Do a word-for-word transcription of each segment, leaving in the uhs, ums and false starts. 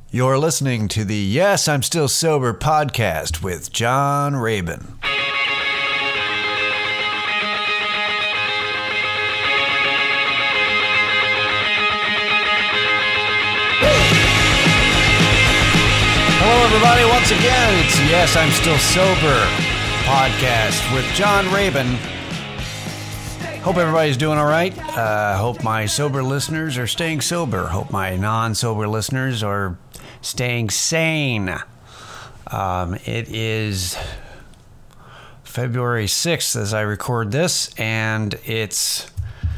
You're listening to the Yes, I'm Still Sober podcast with John Rabin. Hello, everybody. Once again, it's Yes, I'm Still Sober podcast with John Rabin. Hope everybody's doing all right. Uh, hope my sober listeners are staying sober. Hope my non-sober listeners are staying sane. Um, it is February sixth as I record this, and it's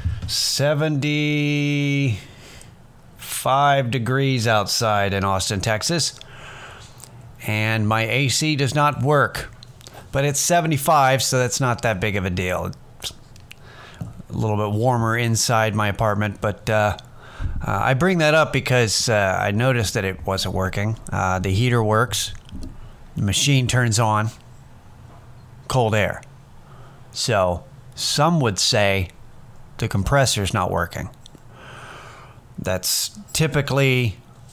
seventy-five degrees outside in Austin, Texas. And my A C does not work. But it's seventy-five, so that's not that big of a deal. It's a little bit warmer inside my apartment, but uh, uh, I bring that up because uh, I noticed that it wasn't working. Uh, the heater works. The machine turns on. Cold air. So some would say the compressor's not working. That's typically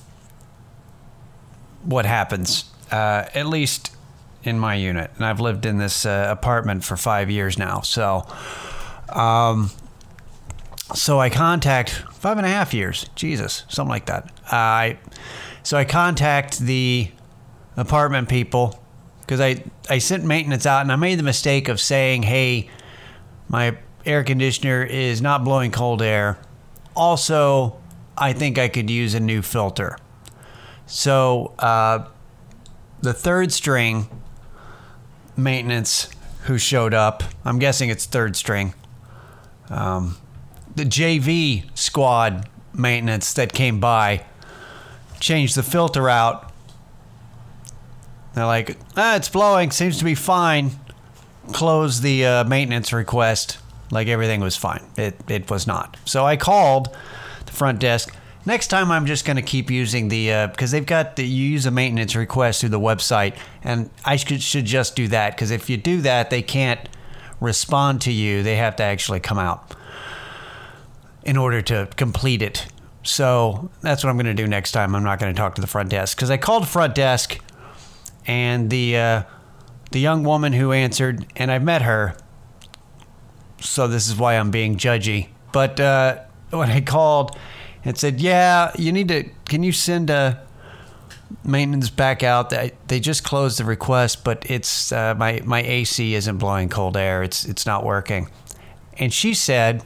what happens. Uh, at least in my unit. And I've lived in this uh, apartment for five years now. So, um, so I contact, five and a half years, Jesus, something like that. Uh, I, so I contact the apartment people because I, I sent maintenance out and I made the mistake of saying, hey, my air conditioner is not blowing cold air. Also, I think I could use a new filter. So, uh, the third string maintenance who showed up, I'm guessing it's third string, um, the J V squad maintenance that came by, changed the filter out. They're like, ah, it's blowing, seems to be fine. Close the uh, maintenance request like everything was fine. It, it was not. So I called the front desk. Next time, I'm just going to keep using the, uh, because they've got the, you use a maintenance request through the website, and I should, should just do that, because if you do that, they can't respond to you. They have to actually come out in order to complete it. So that's what I'm going to do next time. I'm not going to talk to the front desk, because I called the front desk, and the, uh, the young woman who answered, and I've met her, so this is why I'm being judgy, but uh, when I called, it said, yeah, you need to, can you send a maintenance back out? They, they just closed the request, but it's, uh, my, my A C isn't blowing cold air. It's, it's not working. And she said,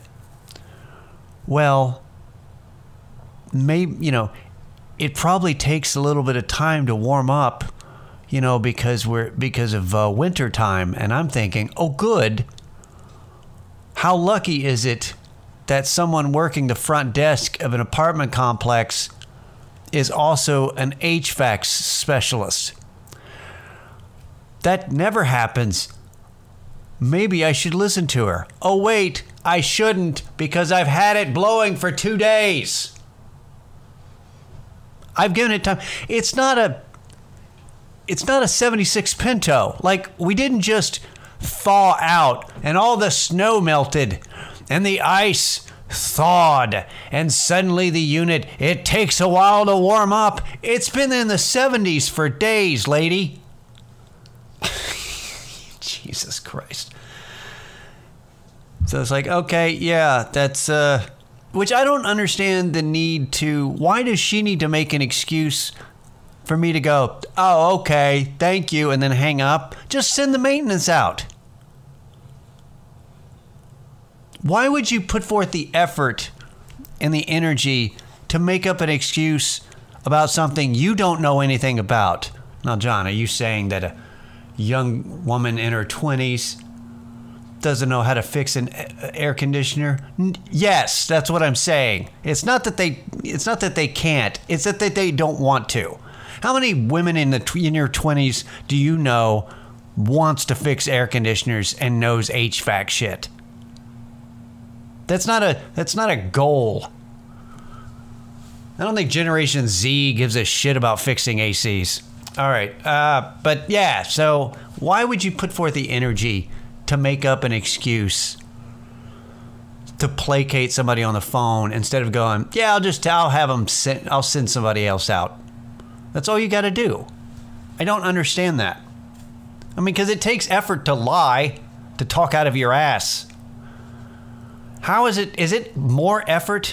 well, maybe, you know, it probably takes a little bit of time to warm up, you know, because we're, because of uh, winter time. And I'm thinking, oh, good. How lucky is it that someone working the front desk of an apartment complex is also an H V A C specialist. That never happens. Maybe I should listen to her. Oh, wait, I shouldn't, because I've had it blowing for two days. I've given it time. It's not a, it's not a seventy-six Pinto. Like, we didn't just thaw out and all the snow melted and the ice thawed, and suddenly the unit, it takes a while to warm up. It's been in the seventies for days, lady. Jesus Christ. So it's like, okay, yeah, that's, uh, which I don't understand the need to, why does she need to make an excuse for me to go, oh, okay, thank you, and then hang up? Just send the maintenance out. Why would you put forth the effort and the energy to make up an excuse about something you don't know anything about? Now, John, are you saying that a young woman in her twenties doesn't know how to fix an air conditioner? Yes, that's what I'm saying. It's not that they it's not that they can't. It's that they don't want to. How many women in the in your twenties do you know wants to fix air conditioners and knows H V A C shit? That's not a that's not a goal. I don't think Generation Z gives a shit about fixing A Cs. All right, uh, but yeah. So why would you put forth the energy to make up an excuse to placate somebody on the phone instead of going, yeah, I'll just I'll have them send, I'll send somebody else out. That's all you got to do. I don't understand that. I mean, because it takes effort to lie, to talk out of your ass. How is it? Is it more effort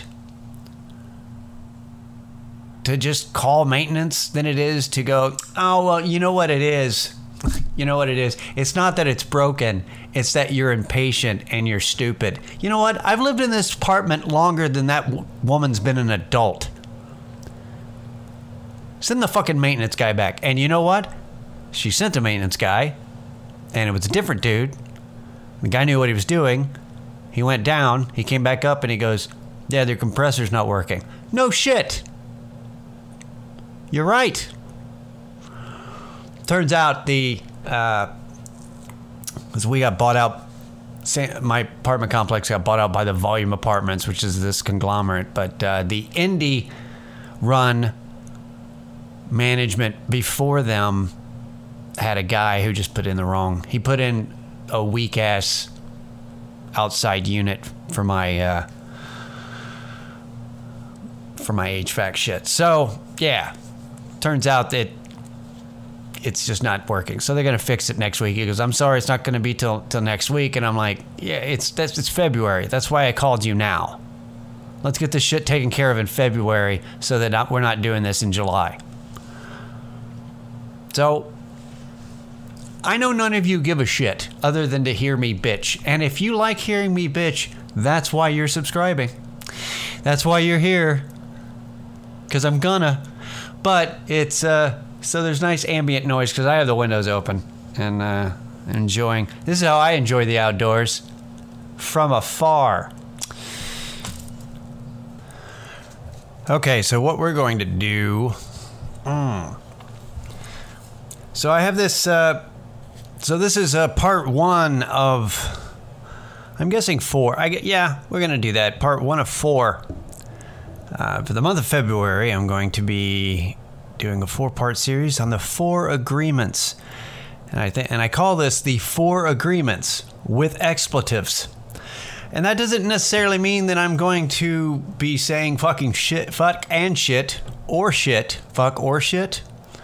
to just call maintenance than it is to go, oh, well, you know what it is? You know what it is? It's not that it's broken. It's that you're impatient and you're stupid. You know what? I've lived in this apartment longer than that w- woman's been an adult. Send the fucking maintenance guy back. And you know what? She sent the maintenance guy, and it was a different dude. The guy knew what he was doing. He went down. He came back up, and he goes, yeah, their compressor's not working. No shit. You're right. Turns out the, uh, as we got bought out, my apartment complex got bought out by the Volume Apartments, which is this conglomerate, but uh, the indie run management before them had a guy who just put in the wrong, he put in a weak ass outside unit for my, uh, for my H V A C shit. So, yeah, turns out that it's just not working. So they're going to fix it next week. He goes, I'm sorry, it's not going to be till till next week. And I'm like, yeah, it's that's it's February. That's why I called you now. Let's get this shit taken care of in February so that not, we're not doing this in July. So I know none of you give a shit other than to hear me bitch. And if you like hearing me bitch, that's why you're subscribing. That's why you're here. Because I'm gonna. But it's... uh So there's nice ambient noise because I have the windows open and uh, enjoying. This is how I enjoy the outdoors, from afar. Okay, so what we're going to do. Mm. So I have this. Uh, so this is uh, part one of. I'm guessing four. I get, yeah, we're gonna do that. Part one of four. Uh, for the month of February, I'm going to be doing a four-part series on the four agreements, and I think, and I call this the four agreements with expletives. And that doesn't necessarily mean that I'm going to be saying fucking shit, fuck and shit, or shit, fuck or shit,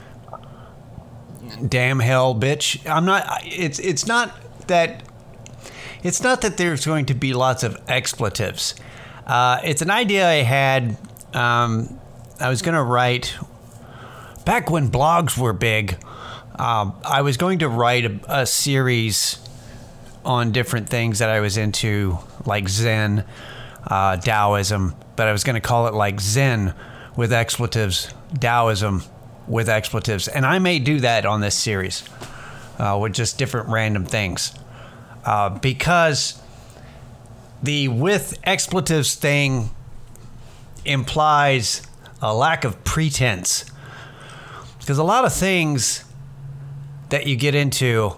damn hell, bitch. I'm not. It's it's not that. It's not that there's going to be lots of expletives. Uh, it's an idea I had. Um, I was going to write. Back when blogs were big, um, I was going to write a, a series on different things that I was into, like Zen, uh, Taoism, but I was going to call it like Zen with expletives, Taoism with expletives. And I may do that on this series uh, with just different random things uh, because the with expletives thing implies a lack of pretense. Because a lot of things that you get into,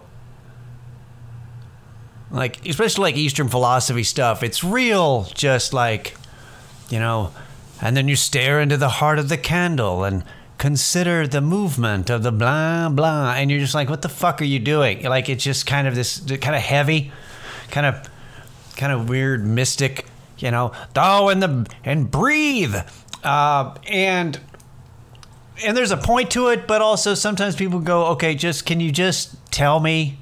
like, especially like Eastern philosophy stuff, it's real just like, you know, and then you stare into the heart of the candle and consider the movement of the blah, blah. And you're just like, what the fuck are you doing? Like, it's just kind of this kind of heavy, kind of, kind of weird, mystic, you know, oh, and the, and breathe. Uh, and... And there's a point to it, but also sometimes people go, okay, just can you just tell me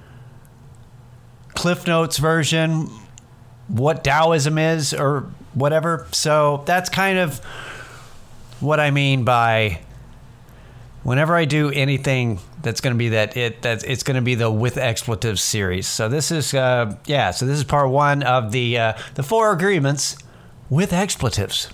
Cliff Notes version what Taoism is or whatever? So that's kind of what I mean by whenever I do anything that's going to be that it that it's going to be the with expletives series. So this is uh, yeah, so this is part one of the uh, the four agreements with expletives.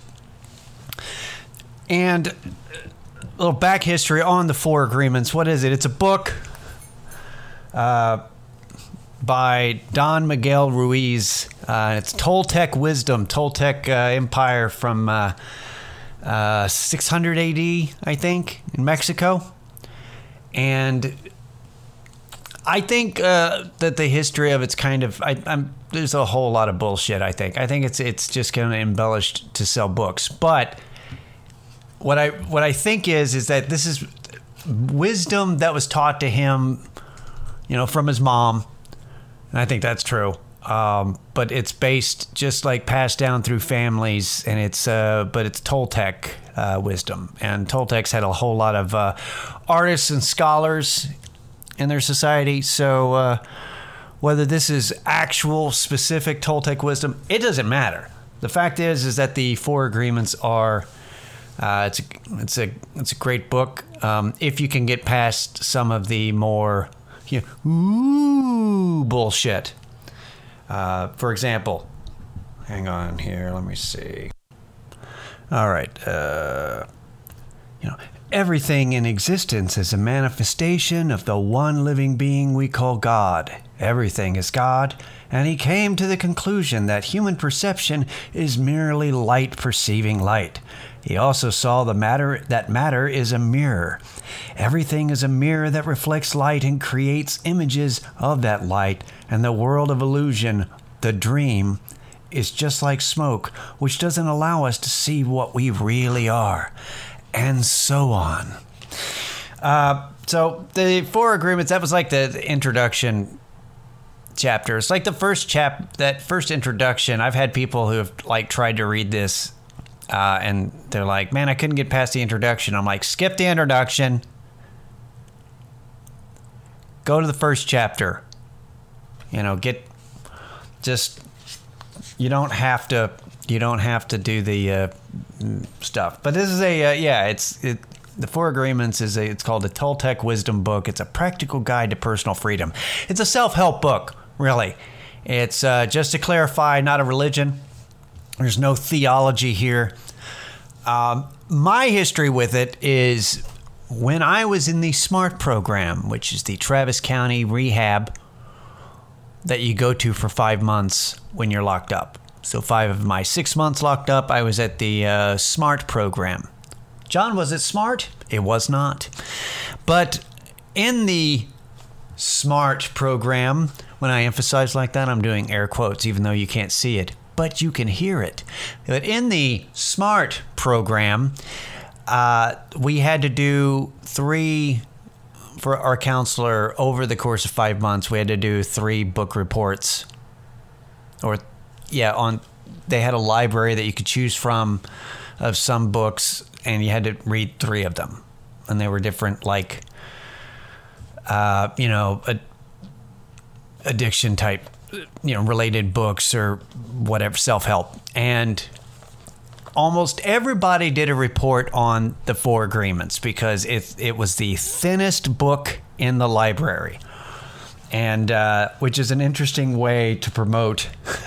And a little back history on the four agreements. What is it? It's a book uh, by Don Miguel Ruiz. Uh, it's Toltec Wisdom, Toltec uh, Empire from uh, uh, six hundred A D, I think, in Mexico. And I think uh, that the history of it's kind of, I, I'm, there's a whole lot of bullshit, I think. I think it's it's just kind of embellished to sell books. But What I what I think is is that this is wisdom that was taught to him, you know, from his mom, and I think that's true. Um, but it's based just like passed down through families, and it's uh, but it's Toltec uh, wisdom. And Toltecs had a whole lot of uh, artists and scholars in their society. So uh, whether this is actual specific Toltec wisdom, it doesn't matter. The fact is, is that the Four Agreements are. Uh, it's a, it's a it's a great book um, if you can get past some of the more you know, ooh bullshit. Uh, for example, hang on here. Let me see. All right. Uh, you know, everything in existence is a manifestation of the one living being we call God. Everything is God, and he came to the conclusion that human perception is merely light perceiving light. He also saw the matter that matter is a mirror. Everything is a mirror that reflects light and creates images of that light, and the world of illusion, the dream, is just like smoke, which doesn't allow us to see what we really are, and so on. Uh, so the Four Agreements, that was like the introduction chapter. It's like the first chap, that first introduction. I've had people who have like tried to read this uh, and they're like, man, I couldn't get past the introduction. I'm like, skip the introduction. Go to the first chapter. You know, get just, you don't have to, you don't have to do the uh, stuff. But this is a, uh, yeah, it's, it, The Four Agreements is a, it's called a Toltec Wisdom Book. It's a practical guide to personal freedom. It's a self-help book, really. It's uh, just to clarify, not a religion. There's no theology here. Um, my history with it is when I was in the SMART program, which is the Travis County rehab that you go to for five months when you're locked up. So five of my six months locked up, I was at the uh, SMART program. John, was it SMART? It was not. But in the SMART program, when I emphasize like that, I'm doing air quotes, even though you can't see it, but you can hear it. But in the SMART program, uh, we had to do three, for our counselor, over the course of five months, we had to do three book reports. Or, yeah, on they had a library that you could choose from of some books, and you had to read three of them. And they were different, like, uh, you know, a, addiction type, you know, related books or whatever, self-help. And almost everybody did a report on the Four Agreements because it, it was the thinnest book in the library. And uh, which is an interesting way to promote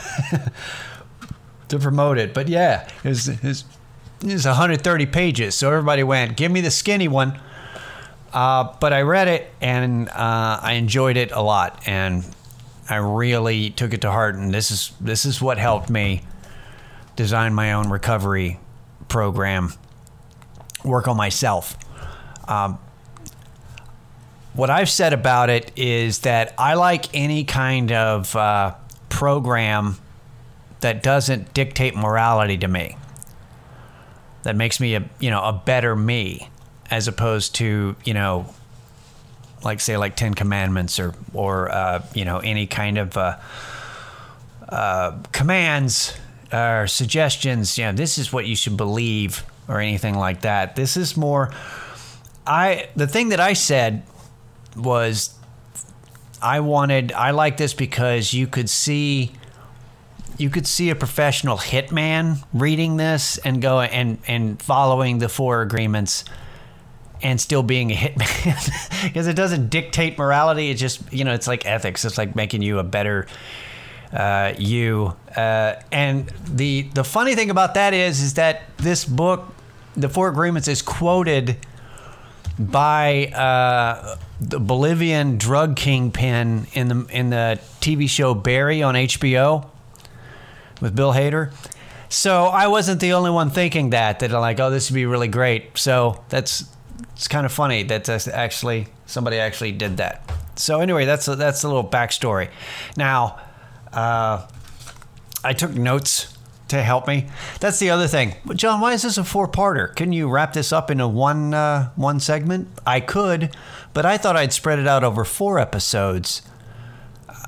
to promote it. But yeah, it was, it was It's one hundred thirty pages, so everybody went, give me the skinny one. Uh, but I read it, and uh, I enjoyed it a lot, and I really took it to heart, and this is this is what helped me design my own recovery program, work on myself. Um, what I've said about it is that I like any kind of uh, program that doesn't dictate morality to me. That makes me a, you know, a better me, as opposed to, you know, like say like Ten Commandments or, or, uh, you know, any kind of, uh, uh, commands or suggestions, you know, this is what you should believe or anything like that. This is more, I, the thing that I said was I wanted, I like this because you could see, You could see a professional hitman reading this and go and, and following the Four Agreements and still being a hitman because it doesn't dictate morality. It just, you know, it's like ethics. It's like making you a better uh, you. Uh, and the the funny thing about that is, is that this book, The Four Agreements, is quoted by uh, the Bolivian drug kingpin in the in the T V show Barry on H B O. With Bill Hader. So I wasn't the only one thinking that, that I'm like, oh, this would be really great. So that's, it's kind of funny that that's actually, somebody actually did that. So anyway, that's a, that's a little backstory. Now, uh, I took notes to help me. That's the other thing. John, why is this a four-parter? Couldn't you wrap this up into one, uh, one segment? I could, but I thought I'd spread it out over four episodes.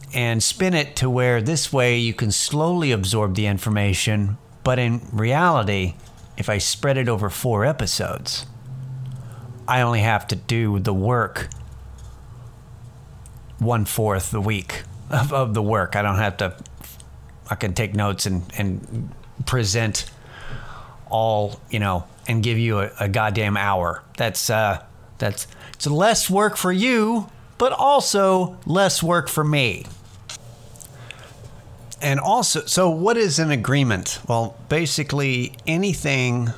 and spin it to where this way you can slowly absorb the information. But in reality, if I spread it over four episodes, I only have to do the work one fourth the week of, of the work. I don't have to, I can take notes and, and present all, you know, and give you a, a goddamn hour. That's, uh, that's, it's less work for you, but also less work for me. And also, so what is an agreement? Well, basically anything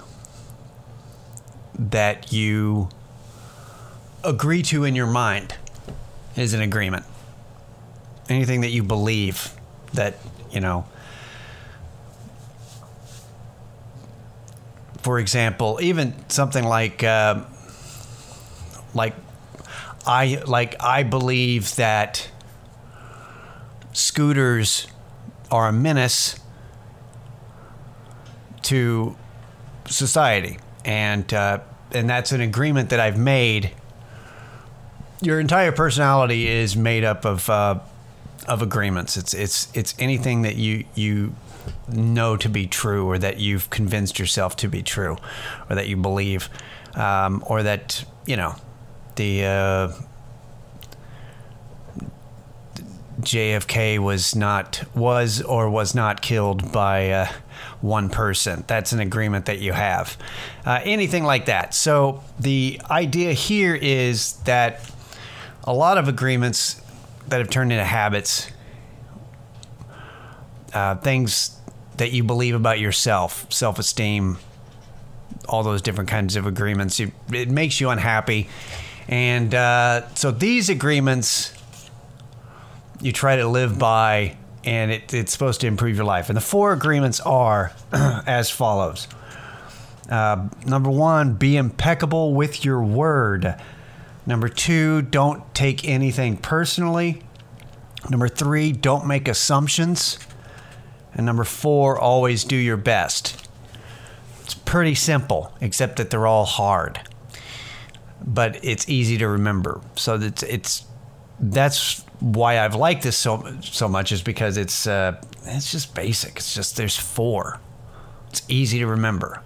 that you agree to in your mind is an agreement. Anything that you believe that, you know, for example, even something like, uh, like I, like I believe that scooters are a menace to society, and uh, and that's an agreement that I've made. Your entire personality is made up of uh, of agreements. It's it's it's anything that you you know to be true, or that you've convinced yourself to be true, or that you believe, um, or that you know the. Uh, J F K was not was or was not killed by uh, one person. That's an agreement that you have. Uh, anything like that. So the idea here is that a lot of agreements that have turned into habits, uh, things that you believe about yourself, self-esteem, all those different kinds of agreements, it, it makes you unhappy. And uh, so these agreements you try to live by, and it, it's supposed to improve your life. And the four agreements are as follows. Uh, number one, be impeccable with your word. Number two, don't take anything personally. Number three, don't make assumptions. And number four, always do your best. It's pretty simple, except that they're all hard. But it's easy to remember. So that's it's that's why I've liked this so so much, is because it's uh, it's just basic. It's just there's four. It's easy to remember.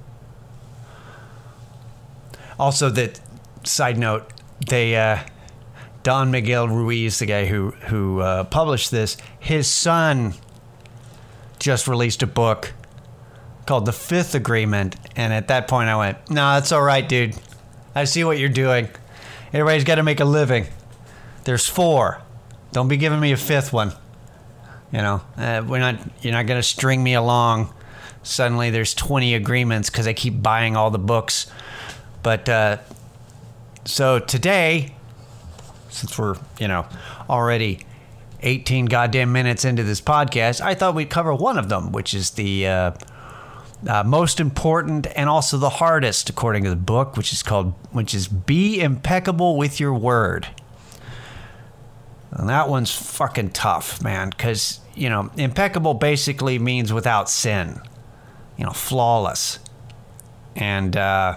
Also, that side note, they uh, Don Miguel Ruiz, the guy who who uh, published this, his son just released a book called The Fifth Agreement, and at that point I went, "No, nah, that's all right, dude. I see what you're doing. Everybody's got to make a living. There's four. Don't be giving me a fifth one. You know, uh, we're not. You're not going to string me along. Suddenly, there's twenty agreements because I keep buying all the books. But uh, so today, since we're you know already eighteen goddamn minutes into this podcast, I thought we'd cover one of them, which is the uh, uh, most important and also the hardest, according to the book, which is called, which is be impeccable with your word. And that one's fucking tough, man, because, you know, impeccable basically means without sin, you know, flawless. And, uh,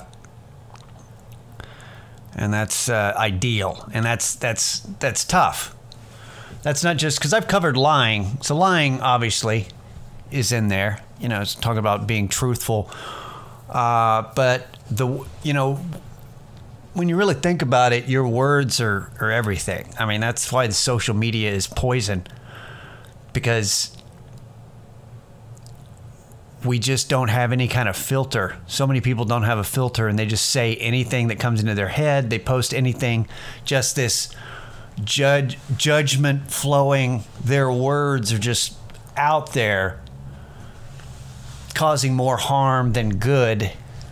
and that's uh, ideal. And that's, that's, that's tough. That's not just, because I've covered lying. So lying, obviously, is in there. You know, it's talking about being truthful. Uh, but, the you know... when you really think about it, your words are, are everything. I mean, that's why the social media is poison, because we just don't have any kind of filter. So many people don't have a filter, and they just say anything that comes into their head. They post anything, just this judge judgment flowing. Their words are just out there, causing more harm than good.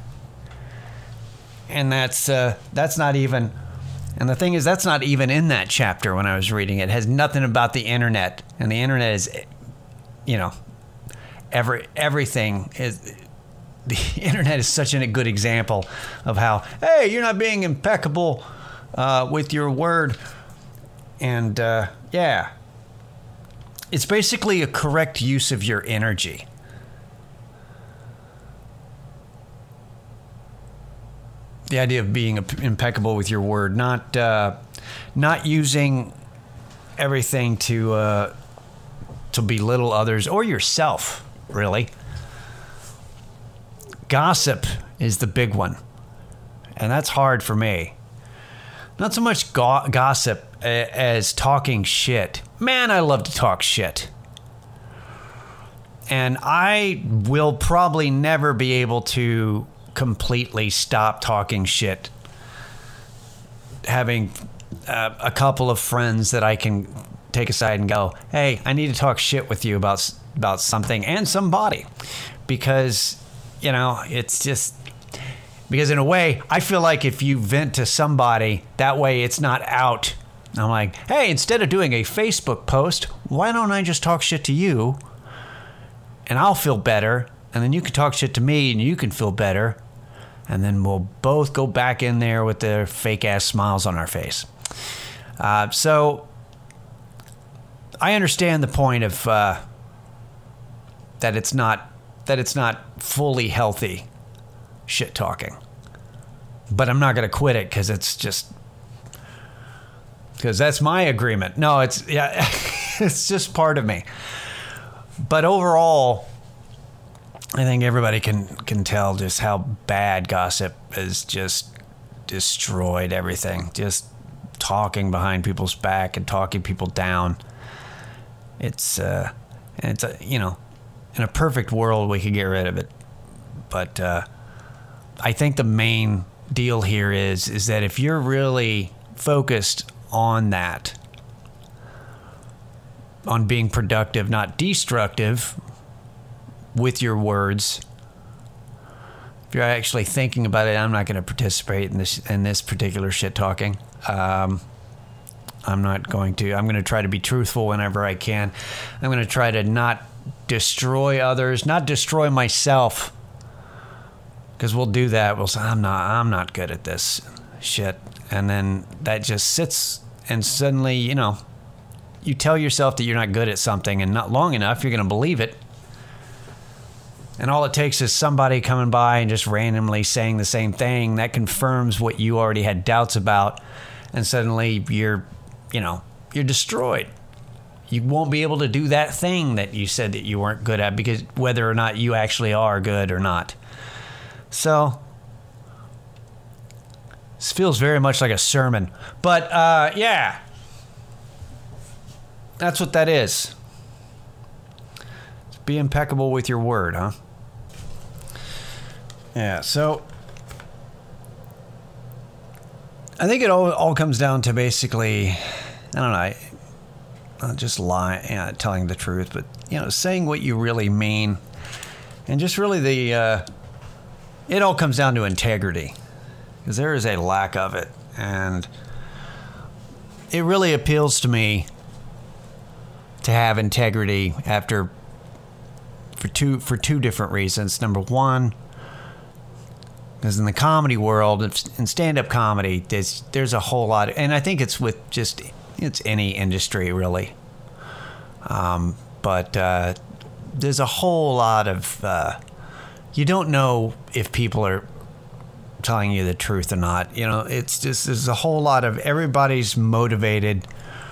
And that's uh, that's not even, and the thing is, that's not even in that chapter when I was reading it. It has nothing about the internet, and the internet is, you know, every everything is. The internet is such a good example of how, hey, you're not being impeccable uh, with your word, and uh, yeah, it's basically a correct use of your energy. The idea of being impeccable with your word, not uh, not using everything to uh, to belittle others or yourself, really. Gossip is the big one, and that's hard for me. Not so much go- gossip as talking shit. Man, I love to talk shit. And I will probably never be able to completely stop talking shit. Having uh, a couple of friends that I can take aside and go, hey, I need to talk shit with you about about something and somebody. Because, you know, it's just... Because in a way, I feel like if you vent to somebody, that way it's not out. I'm like, hey, instead of doing a Facebook post, why don't I just talk shit to you? And I'll feel better. And then you can talk shit to me and you can feel better. And then we'll both go back in there with the fake-ass smiles on our face. Uh, so I understand the point of uh, that it's not that it's not fully healthy shit talking, but I'm not going to quit it because it's just because that's my agreement. No, it's yeah, it's just part of me. But overall, I think everybody can can tell just how bad gossip has just destroyed everything. Just talking behind people's back and talking people down. It's uh, it's a, you know, in a perfect world we could get rid of it, but. Uh, I think the main deal here is is that if you're really focused on that, on being productive, not destructive with your words, if you're actually thinking about it, I'm not going to participate in this in this particular shit talking. Um, I'm not going to. I'm going to try to be truthful whenever I can. I'm going to try to not destroy others, not destroy myself. Because we'll do that. We'll say, I'm not I'm not good at this shit. And then that just sits, and suddenly, you know, you tell yourself that you're not good at something, and not long enough, you're going to believe it. And all it takes is somebody coming by and just randomly saying the same thing. That confirms what you already had doubts about. And suddenly you're, you know, you're destroyed. You won't be able to do that thing that you said that you weren't good at, because whether or not you actually are good or not. So, this feels very much like a sermon. But, uh, yeah. That's what that is. Be impeccable with your word, huh? Yeah, so I think it all, all comes down to basically, I don't know, I, not just lying, yeah, telling the truth, but, you know, saying what you really mean. And just really the... Uh, It all comes down to integrity, because there is a lack of it, and it really appeals to me to have integrity after for two for two different reasons. Number one, because in the comedy world, in stand-up comedy, there's there's a whole lot, and I think it's with just it's any industry really, um, but uh, there's a whole lot of. Uh, You don't know if people are telling you the truth or not. You know, it's just, there's a whole lot of, everybody's motivated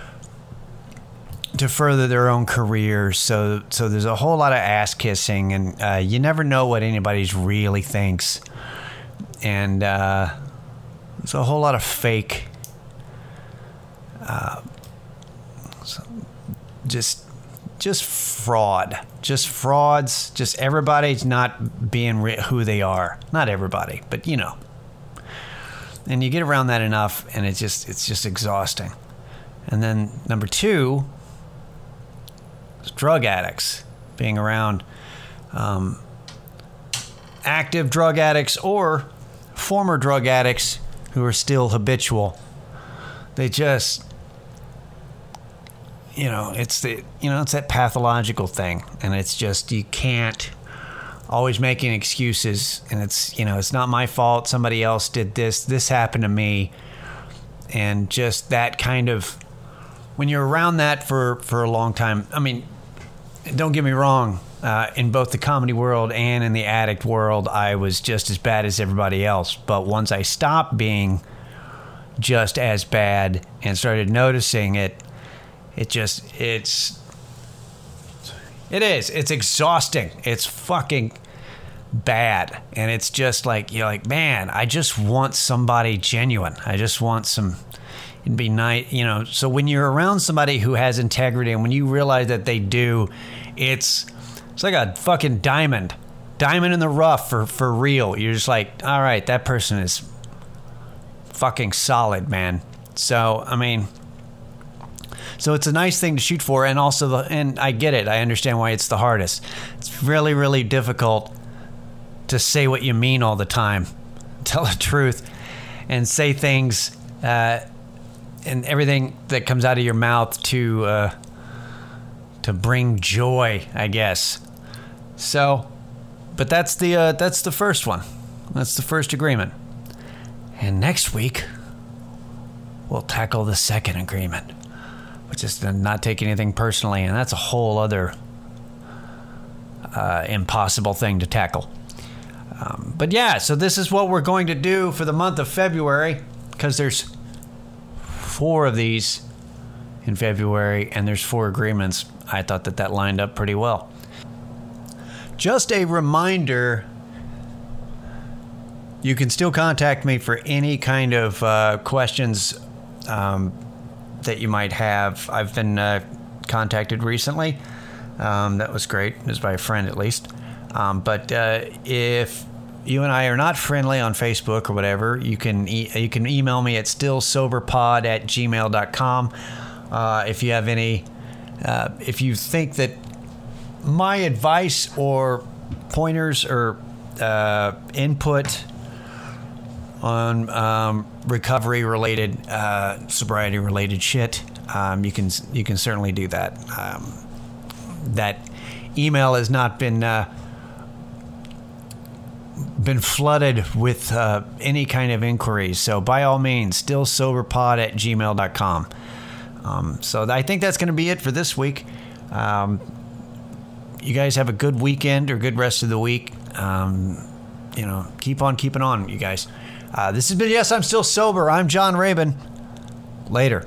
to further their own careers. So, so there's a whole lot of ass kissing, and uh, you never know what anybody's really thinks. And uh, there's a whole lot of fake, uh, just, just fraud. Just frauds, just everybody's not being re- who they are. Not everybody, but you know. And you get around that enough, and it's just it's just exhausting. And then number two is drug addicts. Being around um, active drug addicts or former drug addicts who are still habitual. They just... You know, it's the you know it's that pathological thing, and it's just you can't always making excuses, and it's you know it's not my fault. Somebody else did this. This happened to me, and just that kind of when you're around that for, for a long time. I mean, don't get me wrong. Uh, in both the comedy world and in the addict world, I was just as bad as everybody else. But once I stopped being just as bad and started noticing it. It just, it's, It is. It's exhausting. It's fucking bad. And it's just like, you're like, man, I just want somebody genuine. I just want some, it'd be nice, you know. So when you're around somebody who has integrity, and when you realize that they do, it's, it's like a fucking diamond. Diamond in the rough for, for real. You're just like, all right, that person is fucking solid, man. So, I mean, so it's a nice thing to shoot for, and also, the, and I get it. I understand why it's the hardest. It's really, really difficult to say what you mean all the time, tell the truth, and say things, uh, and everything that comes out of your mouth to uh, to bring joy, I guess. So, but that's the uh, that's the first one. That's the first agreement. And next week, we'll tackle the second agreement, which is to not take anything personally, and that's a whole other uh, impossible thing to tackle. Um, but yeah, so this is what we're going to do for the month of February, because there's four of these in February, and there's four agreements. I thought that that lined up pretty well. Just a reminder, you can still contact me for any kind of uh, questions um, that you might have. I've been uh, contacted recently. Um, that was great. It was by a friend, at least. Um, but uh, if you and I are not friendly on Facebook or whatever, you can e- you can email me at stillsoberpod at gmail dot com. Uh, if you have any, uh, if you think that my advice or pointers or uh, input on um, recovery-related, uh, sobriety-related shit, um, you can you can certainly do that. Um, that email has not been uh, been flooded with uh, any kind of inquiries, so by all means, stillsoberpod at gmail dot com. Um, so I think that's going to be it for this week. Um, you guys have a good weekend or good rest of the week. Um, you know, keep on keeping on, you guys. Uh, this has been Yes, I'm Still Sober. I'm John Rabin. Later.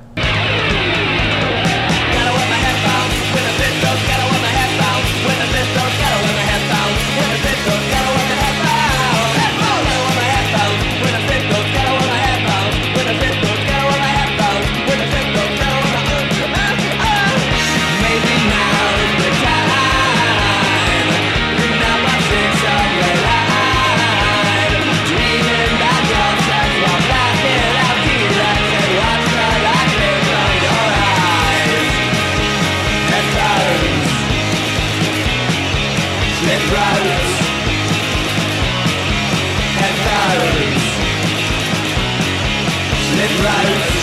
Right.